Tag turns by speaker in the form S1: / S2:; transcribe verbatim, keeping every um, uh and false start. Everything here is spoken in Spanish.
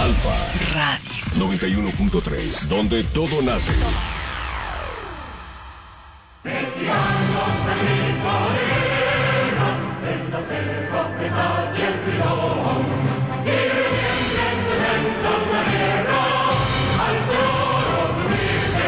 S1: Alfa Radio noventa y uno punto tres, donde todo nace.